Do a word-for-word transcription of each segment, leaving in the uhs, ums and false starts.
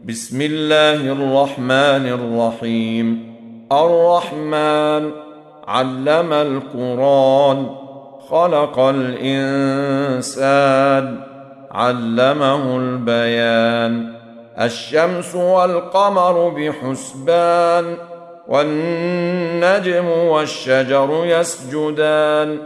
بسم الله الرحمن الرحيم. الرحمن علم القرآن، خلق الإنسان، علمه البيان. الشمس والقمر بحسبان، والنجم والشجر يسجدان.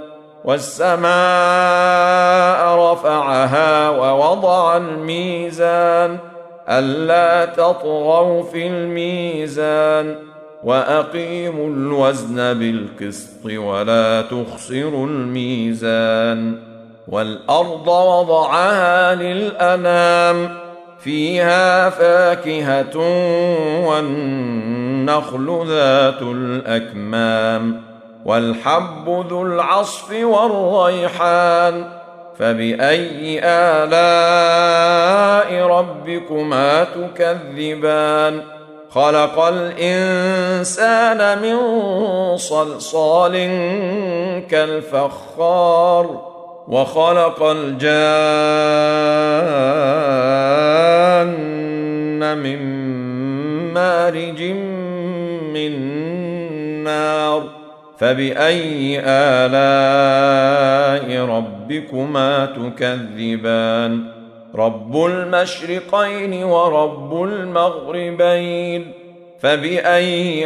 والسماء رفعها ووضع الميزان، ألا تطغوا في الميزان، وأقيموا الوزن بالقسط ولا تخسروا الميزان. والأرض وضعها للأنام، فيها فاكهة والنخل ذات الأكمام، والحب ذو العصف والريحان. فبأي آلاء ربكما تكذبان؟ خلق الإنسان من صلصال كالفخار، وخلق الجان من مارج من نار. فبأي آلاء ربكما تكذبان؟ رب المشرقين ورب المغربين. فبأي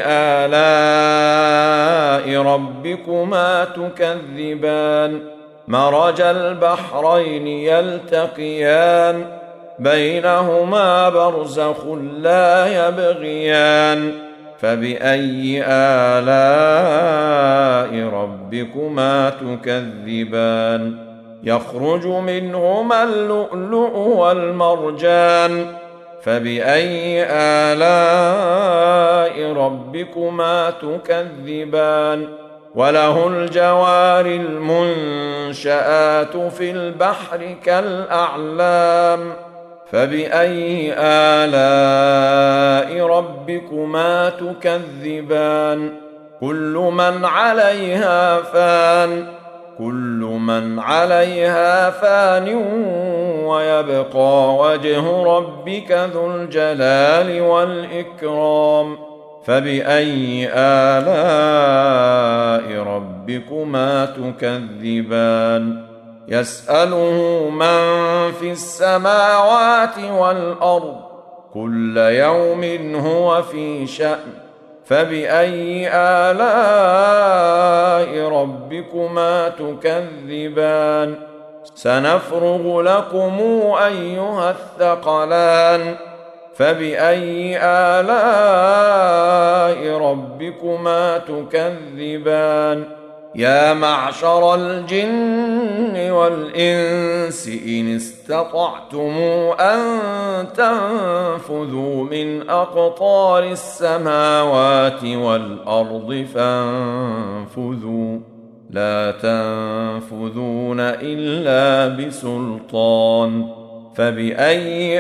آلاء ربكما تكذبان؟ مرج البحرين يلتقيان، بينهما برزخ لا يبغيان. فبأي آلاء ربكما تكذبان؟ يخرج منهما اللؤلؤ والمرجان. فبأي آلاء ربكما تكذبان؟ وله الجوار المنشآت في البحر كالأعلام. فبأي آلاء ربكما تكذبان؟ كل من عليها فان، كل من عليها فان، ويبقى وجه ربك ذو الجلال والإكرام. فبأي آلاء ربكما تكذبان؟ يسأله من في السماوات والأرض، كل يوم هو في شأن. فبأي آلاء ربكما تكذبان؟ سنفرغ لكم أيها الثقلان. فبأي آلاء ربكما تكذبان؟ يا معشر الجن والإنس إن استطعتم أن تنفذوا من أقطار السماوات والأرض فانفذوا، لا تنفذون إلا بسلطان. فبأي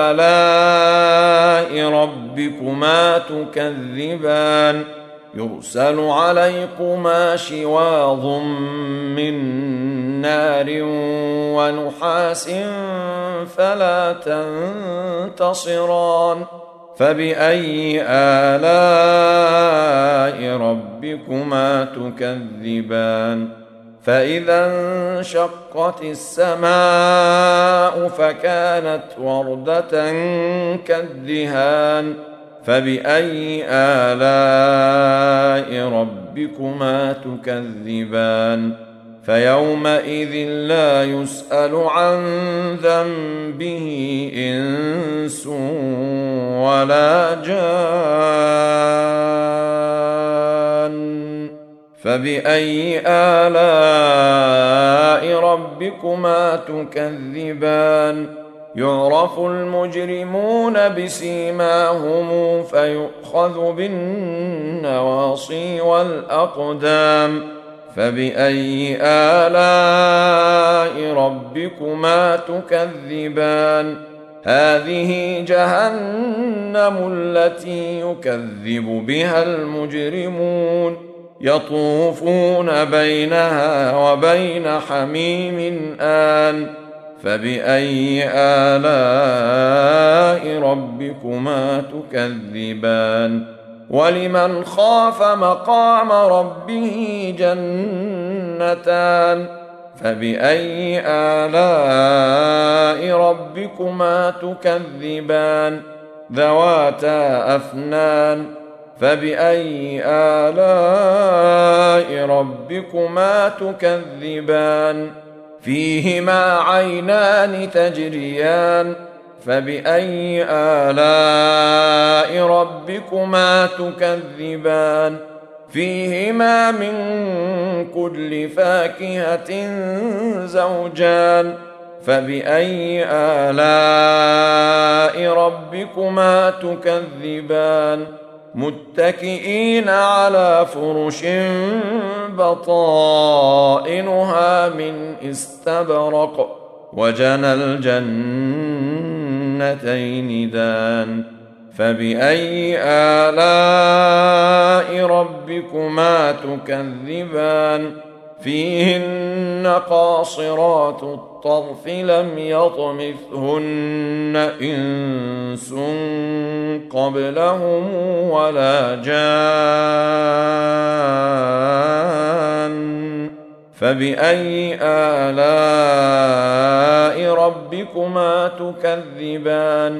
آلاء ربكما تكذبان؟ يرسل عليكما شواظ من نار ونحاس فلا تنتصران. فبأي آلاء ربكما تكذبان؟ فإذا انشقت السماء فكانت وردة كالدهان. فبأي آلاء ربكما تكذبان؟ فيومئذ لا يسأل عن ذنبه إنس ولا جان. فبأي آلاء ربكما تكذبان؟ يعرف المجرمون بسيماهم فيؤخذ بالنواصي والأقدام. فبأي آلاء ربكما تكذبان؟ هذه جهنم التي يكذب بها المجرمون، يطوفون بينها وبين حميم آن فبأي آلاء ربكما تكذبان ولمن خاف مقام ربه جنتان فبأي آلاء ربكما تكذبان ذواتا أفنان فبأي آلاء ربكما تكذبان فيهما عينان تجريان فبأي آلاء ربكما تكذبان فيهما من كل فاكهة زوجان فبأي آلاء ربكما تكذبان متكئين على فرش بطائنها من استبرق وجنى الجنتين دان فبأي آلاء ربكما تكذبان فيهن قاصرات الطرف لم يطمثهن إنس قبلهم ولا جان فبأي آلاء ربكما تكذبان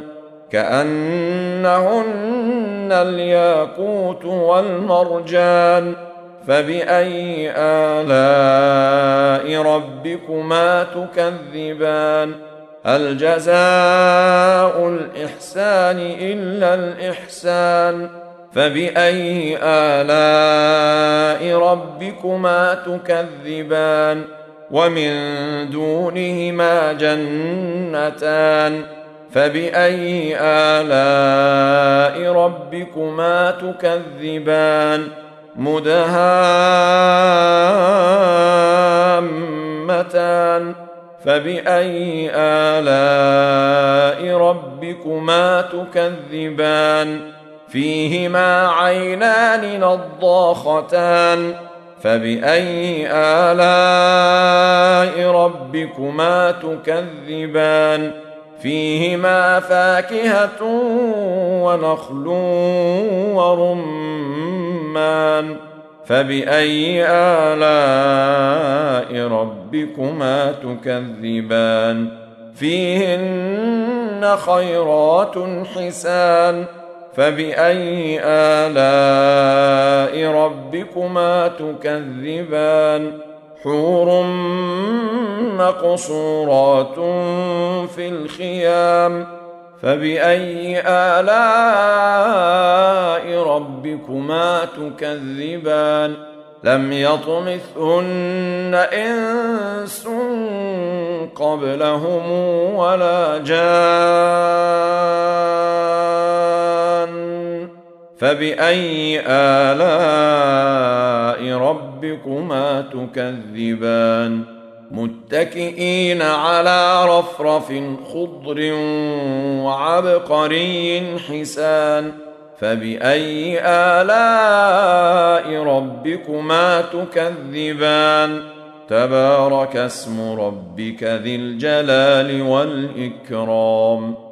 كأنهن الياقوت والمرجان فبأي آلاء ربكما تكذبان هل جزاء الإحسان إلا الإحسان فبأي آلاء ربكما تكذبان ومن دونهما جنتان فبأي آلاء ربكما تكذبان مدهامتان فبأي آلاء ربكما تكذبان فيهما عينان نضاختان فبأي آلاء ربكما تكذبان فيهما فاكهة ونخل ورمان فبأي آلاء ربكما تكذبان فيهن خيرات حسان فبأي آلاء ربكما تكذبان حور مقصورات في الخيام فبأي آلاء ربكما تكذبان لم يطمثهن إنس قبلهم ولا جان فبأي آلاء ربكما تكذبان متكئين على رفرف خضر وعبقري حسان فبأي آلاء ربكما تكذبان تبارك اسم ربك ذي الجلال والإكرام